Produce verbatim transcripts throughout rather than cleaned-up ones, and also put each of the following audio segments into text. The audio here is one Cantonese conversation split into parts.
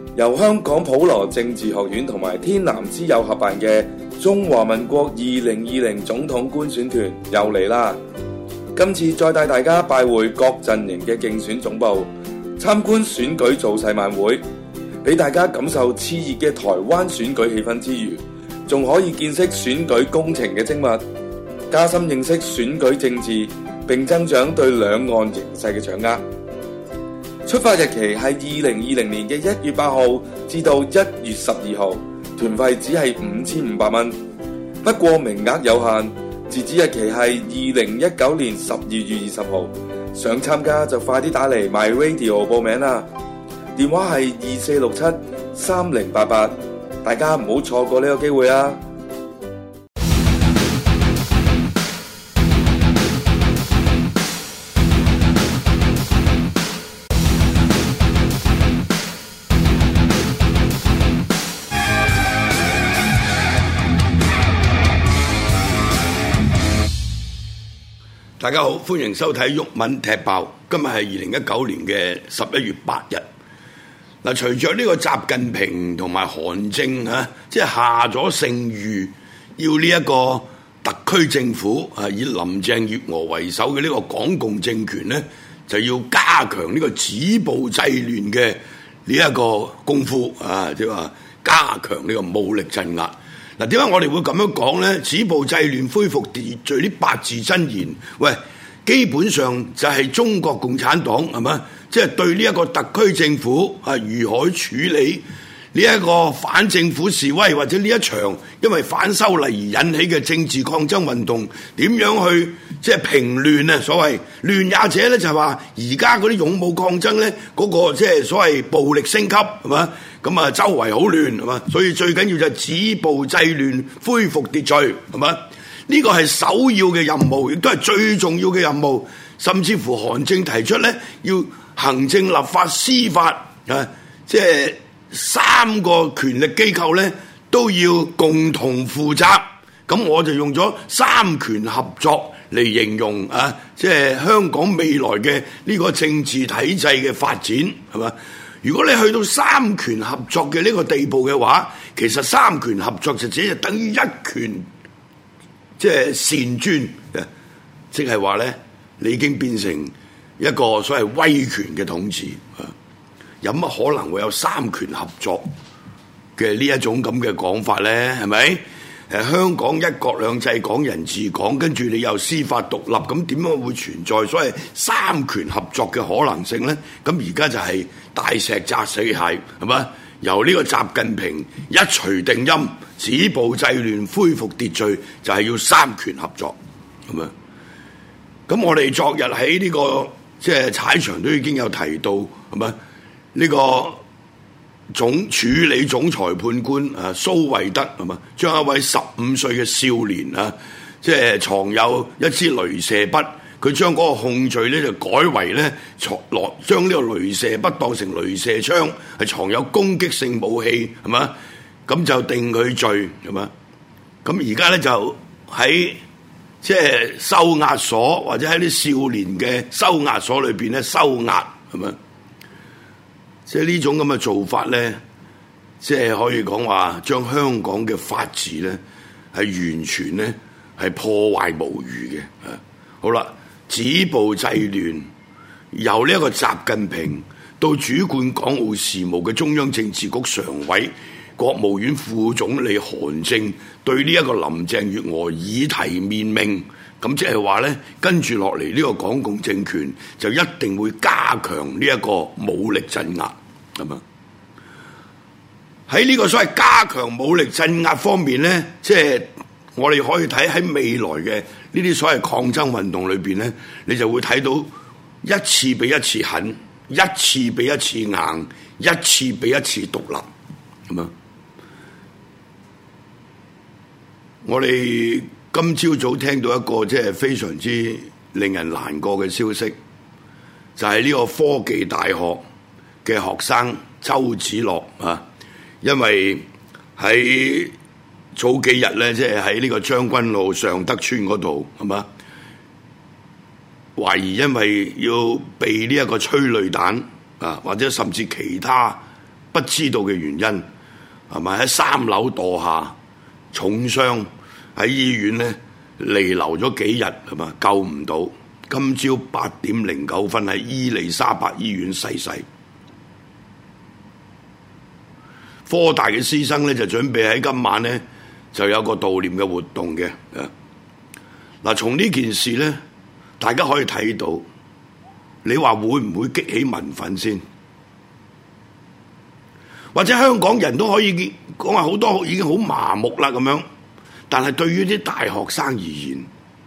由香港普羅政治學院同埋天南之友合辦嘅中華民國二零二零總統觀選團又嚟啦！今次再帶大家拜會各陣營嘅競選總部，參觀選舉造勢晚會，俾大家感受熾熱嘅台灣選舉氣氛之餘，仲可以見識選舉工程嘅精密，加深認識選舉政治，並增長對兩岸形勢嘅掌握。出發日期係二零二零年嘅一月八號至到一月十二號，團費只係五千五百蚊，不過名額有限，截止日期係二零一九年十二月二十號。想參加就快啲打嚟 My Radio 報名啦，電話係二四六七三零八八，大家唔好錯過呢個機會啊！ 大家好，歡迎收睇毓民踢爆。今日係二零一九年嘅十一月八日。嗱，隨着呢個習近平同埋韓正啊，即係下咗聖諭，要呢一個特區政府啊，以林鄭月娥為首嘅呢個港共政權呢，就要加強呢個止暴制亂嘅呢一個功夫啊，即係話加強呢個武力鎮壓。嗱，點解我哋會咁樣講呢？止暴制亂、恢復秩序呢八字真言，喂，基本上就係中國共產黨係嘛？即係對呢一個特區政府啊，如何處理呢一個反政府示威，或者呢一場因為反修例而引起嘅政治抗爭運動，點樣去即係平亂啊？所謂亂也者咧，就係話而家嗰啲勇武抗爭咧，嗰個即係所謂暴力升級係嘛？咁啊，周圍好亂係嘛，所以最緊要就係止暴制亂、恢復秩序係嘛，呢個係首要嘅任務，亦都係最重要嘅任務。甚至乎韓正提出咧，要行政、立法、司法啊，即係三個權力機構咧都要共同負責。咁我就用咗三權合作嚟形容啊，即係香港未來嘅呢個政治體制嘅發展係嘛。如果你去到三權合作嘅呢個地步嘅話，其實三權合作就只係等於一權，即係擅專嘅，即係話咧，你已經變成一個所謂威權嘅統治。有乜可能會有三權合作嘅呢一種咁嘅講法咧？係咪？誒，香港一國兩制、港人治港，跟住你又司法獨立，咁點樣會存在所謂三權合作嘅可能性咧？咁而家就係大石砸死蟹，係嘛？由呢個習近平一錘定音，止暴制亂、恢復秩序，就係要三權合作，咁啊。咁我哋昨日喺呢個即係踩場都已經有提到，係嘛？呢個總處理總裁判官啊，蘇惠德係嘛，將一位十五歲嘅少年啊，即係藏有一支鐳射筆，佢將嗰個控罪咧就改為咧藏落將呢個鐳射筆當成鐳射槍，係藏有攻擊性武器，係嘛？咁就定佢罪，係嘛？咁而家咧就喺即係收押所或者喺啲少年嘅收押所裏邊咧收押，係嘛？即係呢種咁嘅做法咧，即係可以講話將香港嘅法治咧係完全咧係破壞無餘嘅。啊，好啦，止暴制亂，由呢一個習近平到主管港澳事務嘅中央政治局常委、國務院副總理韓正對呢一個林鄭月娥以提面命。咁即係話咧，跟住落嚟呢個港共政權就一定會加強呢一個武力鎮壓，係嘛？喺呢個所謂加強武力鎮壓方面咧，即係我哋可以睇喺未來嘅呢啲所謂抗爭運動裏邊咧，你就會睇到一次比一次狠，一次比一次硬，一次比一次獨立，係嘛？我哋今朝早聽到一個即係非常之令人難過嘅消息，就係呢個科技大學嘅學生周子樂啊，因為喺早幾日咧，即係喺呢個將軍澳尚德邨嗰度，係嘛？懷疑因為要避呢一個催淚彈啊，或者甚至其他不知道嘅原因，係咪喺三樓墮下重傷，喺醫院咧彌留咗幾日，係嘛，救唔到。今朝八點零九分喺伊利沙伯醫院逝世。科大嘅師生咧就準備喺今晚咧就有個悼念嘅活動嘅。嗱，從呢件事咧，大家可以睇到，你話會唔會激起民憤先？或者香港人都可以講話好多已經好麻木啦咁樣，但係對於啲大學生而言，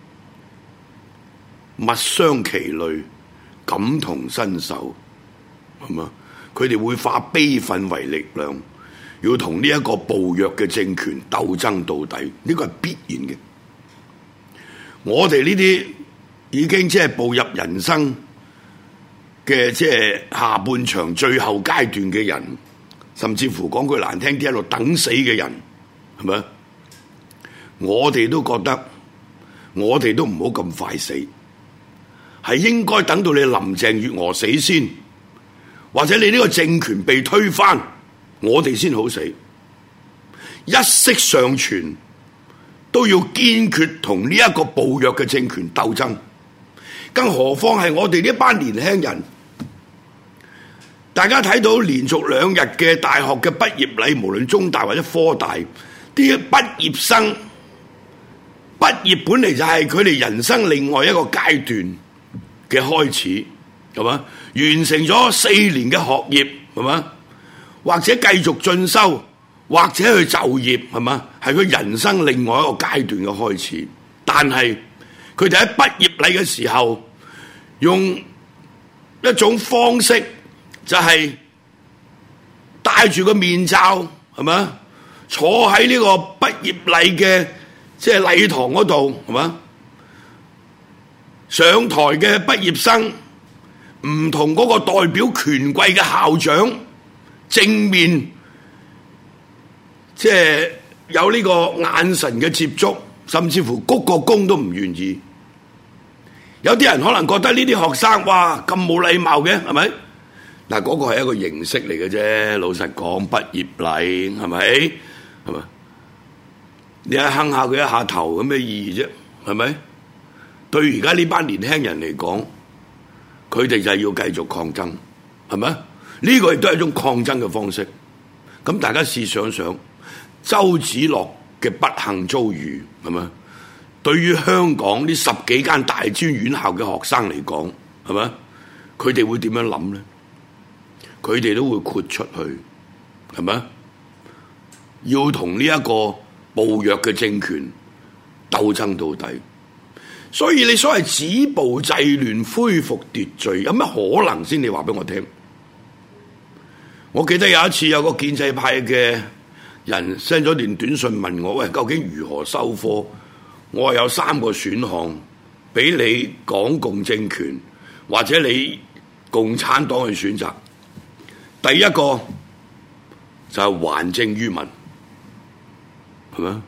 物傷其類，感同身受，係嘛？佢哋會化悲憤為力量，要同呢一個暴虐嘅政權鬥爭到底，呢個係必然嘅。我哋呢啲已經即係步入人生嘅即係下半場最後階段嘅人，甚至乎講句難聽啲喺度等死嘅人，係咪？我哋都覺得，我哋都唔好咁快死。係應該等到你林鄭月娥死先，或者你呢個政權被推翻，我哋先好死。一息尚存，都要堅決同呢一個暴虐嘅政權鬥爭。更何況係我哋呢班年輕人，大家睇到連續兩日嘅大學嘅畢業禮，無論中大或者科大，啲畢業生畢業本嚟就係佢哋人生另外一個階段嘅開始，係嘛？完成咗四年嘅學業，係嘛？或者繼續進修，或者去就業，係嘛？係佢人生另外一個階段嘅開始。但係佢哋喺畢業禮嘅時候，用一種方式，就係戴住個面罩，係嘛？坐喺呢個畢業禮嘅即係禮堂嗰度，係嘛？上台嘅畢業生唔同嗰個代表權貴嘅校長正面，即係有呢個眼神嘅接觸，甚至乎鞠個躬都唔願意。有啲人可能覺得呢啲學生哇咁冇禮貌嘅，係咪？嗱，嗰個係一個形式嚟嘅啫。老實講，畢業禮係咪？係咪？你一哼下佢一下頭，有咩意義啫？係咪？對而家呢班年輕人嚟講，佢哋就係要繼續抗爭，係咪？呢個亦都係一種抗爭嘅方式。咁大家試想想，周梓樂嘅不幸遭遇，係咪？對於香港呢十幾間大專院校嘅學生嚟講，係咪？佢哋會點樣諗呢？佢哋都會豁出去，係咪？要同呢一個暴虐嘅政權鬥爭到底。所以你所謂止暴制亂、恢復秩序，有咩可能先？你話俾我聽。我記得有一次有個建制派嘅人 send 咗段短信問我，喂，究竟如何收科？我話有三個選項俾你港共政權或者你共產黨去選擇。第一個就係還政於民，係咪？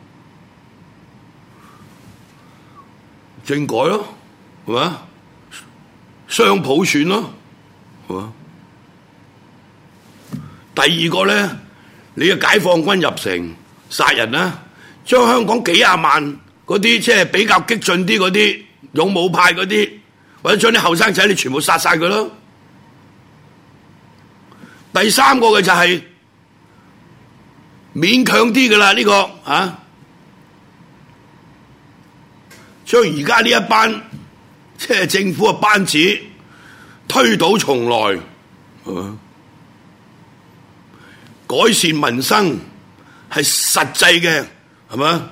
政改咯，係嘛？雙普選咯，係嘛？第二個咧，你嘅解放軍入城殺人啦，將香港幾廿萬嗰啲即係比較激進啲嗰啲勇武派嗰啲，或者將啲後生仔你全部殺晒佢咯。第三個嘅就係勉強啲㗎啦，呢個啊。將而家呢一班即係政府嘅班子推倒重來，啊、改善民生係實際嘅，係嘛？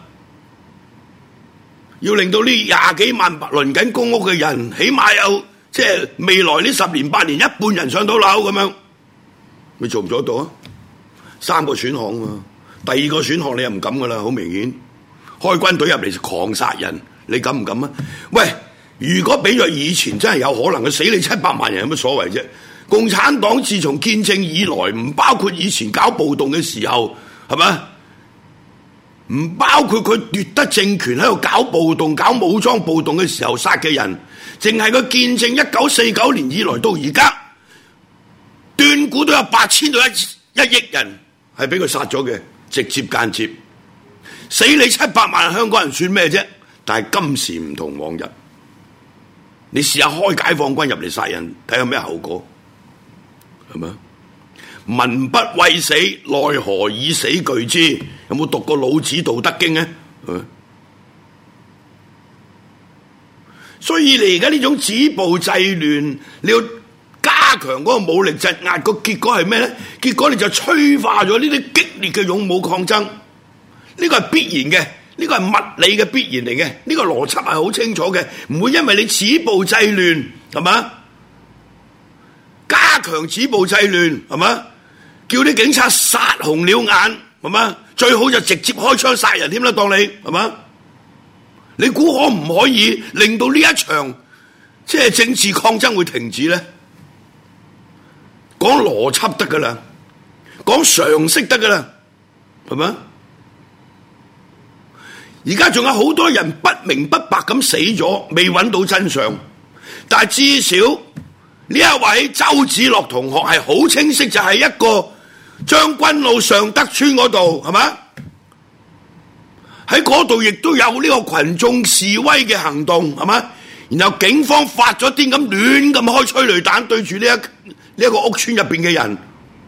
要令到呢廿幾萬輪緊公屋嘅人，起碼有即係未來呢十年八年一半人上到樓咁樣，你做唔做得到啊？三個選項啊，第二個選項你又唔敢噶啦，好明顯，開軍隊入嚟就狂殺人。你敢唔敢啊？喂，如果比咗以前真係有可能嘅，死你七百萬人有乜所謂啫？共產黨自從建政以來，唔包括以前搞暴動嘅時候，係咪？唔包括佢奪得政權喺度搞暴動、搞武裝暴動嘅時候殺嘅人，淨係佢建政一九四九年以來到而家，斷估都有八千到一一億人係俾佢殺咗嘅，直接間接死你七百萬香港人算咩啫？但係今時唔同往日，你試下開解放軍入嚟殺人，睇下咩後果，係咪？民不畏死，奈何以死懼之？有冇讀過老子《道德經》呢？所以你而家呢種止暴制亂，你要加強嗰個武力鎮壓，個結果係咩呢？結果你就催化咗呢啲激烈嘅勇武抗爭，呢個係必然嘅，呢個係物理嘅必然嚟嘅，呢個邏輯係好清楚嘅，唔會因為你止暴制亂係嘛，加強止暴制亂係嘛，叫啲警察殺紅了眼係嘛，最好就直接開槍殺人添啦，當你係嘛？你估可唔可以令到呢一場即係政治抗爭會停止呢？講邏輯得噶啦，講常識得噶啦，係咪？而家仲有好多人不明不白咁死咗，未揾到真相。但係至少呢一位周梓樂同學係好清晰，就係一個將軍澳尚德邨嗰度，係咪？喺嗰度亦都有呢個群眾示威嘅行動，係嘛？然後警方發咗癲咁亂咁開催淚彈對住呢一呢一個屋村入邊嘅人，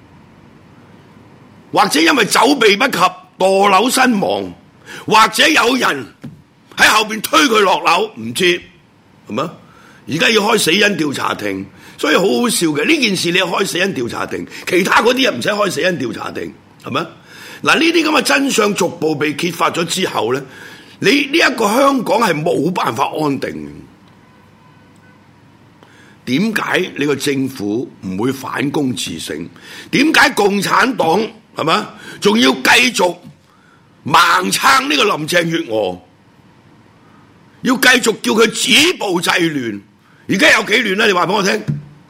或者因為走避不及墮樓身亡，或者有人喺後邊推佢落樓，唔知係嘛？而家要開死因調查庭，所以好好笑嘅呢件事，你要開死因調查庭，其他嗰啲人唔使開死因調查庭，係咪？嗱，呢啲咁嘅真相逐步被揭發咗之後咧，你呢一個香港係冇辦法安定嘅。點解你個政府唔會反攻自省？點解共產黨係嘛仲要繼續盲撐呢個林鄭月娥？要繼續叫佢止暴制亂？而家有幾亂咧？你話俾我聽。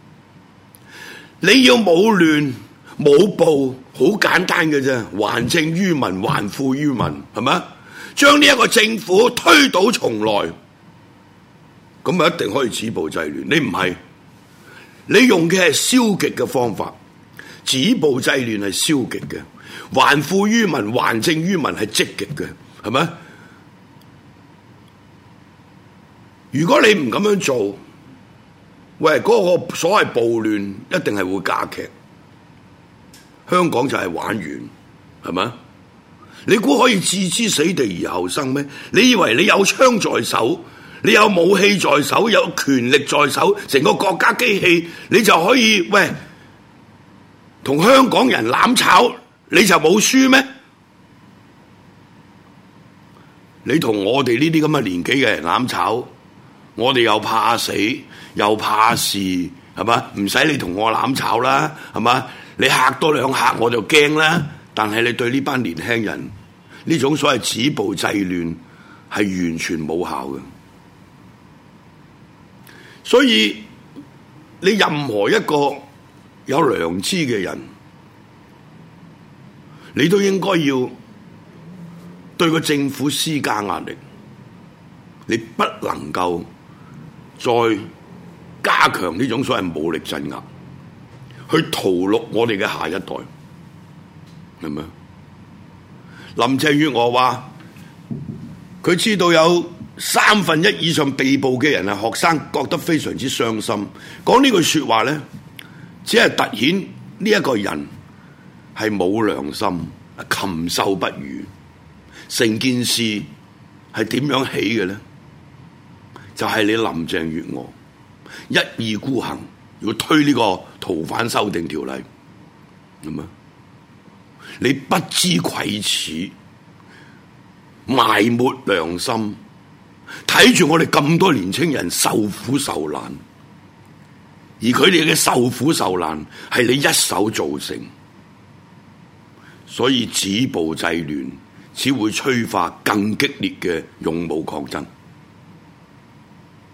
你要冇亂冇暴，好簡單嘅啫，還政於民，還富於民，係咪？將呢一個政府推倒重來，咁咪一定可以止暴制亂。你唔係，你用嘅係消極嘅方法，止暴制亂係消極嘅，還富於民，還政於民係積極嘅，係咪？如果你唔咁樣做，喂，嗰個所謂暴亂一定係會加劇。香港就係玩完，係咪？你估可以置之死地而後生咩？你以為你有槍在手，你有武器在手，有權力在手，成個國家機器，你就可以喂同香港人攬炒，你就冇輸咩？你同我哋呢啲咁嘅年紀嘅人攬炒，我哋又怕死又怕事，係嘛？唔使你同我攬炒啦，係嘛？你嚇多兩嚇我就驚啦，但係你對呢班年輕人呢種所謂止暴制亂係完全冇效嘅。所以你任何一個有良知嘅人，你都應該要對個政府施加壓力，你不能夠再加強呢種所謂武力鎮壓，去屠戮我哋嘅下一代，係咪？林鄭月娥話佢知道有三分一以上被捕嘅人係學生，覺得非常之傷心。講呢句說話咧，只係凸顯呢一個人係冇良心，禽獸不如。成件事係點樣起嘅咧？就係、是、你林鄭月娥一意孤行，要推呢個逃犯修訂條例，係咪？你不知愧恥，埋沒良心，睇住我哋咁多年青人受苦受難，而佢哋嘅受苦受難係你一手造成，所以止暴制亂只會催化更激烈嘅勇武抗爭。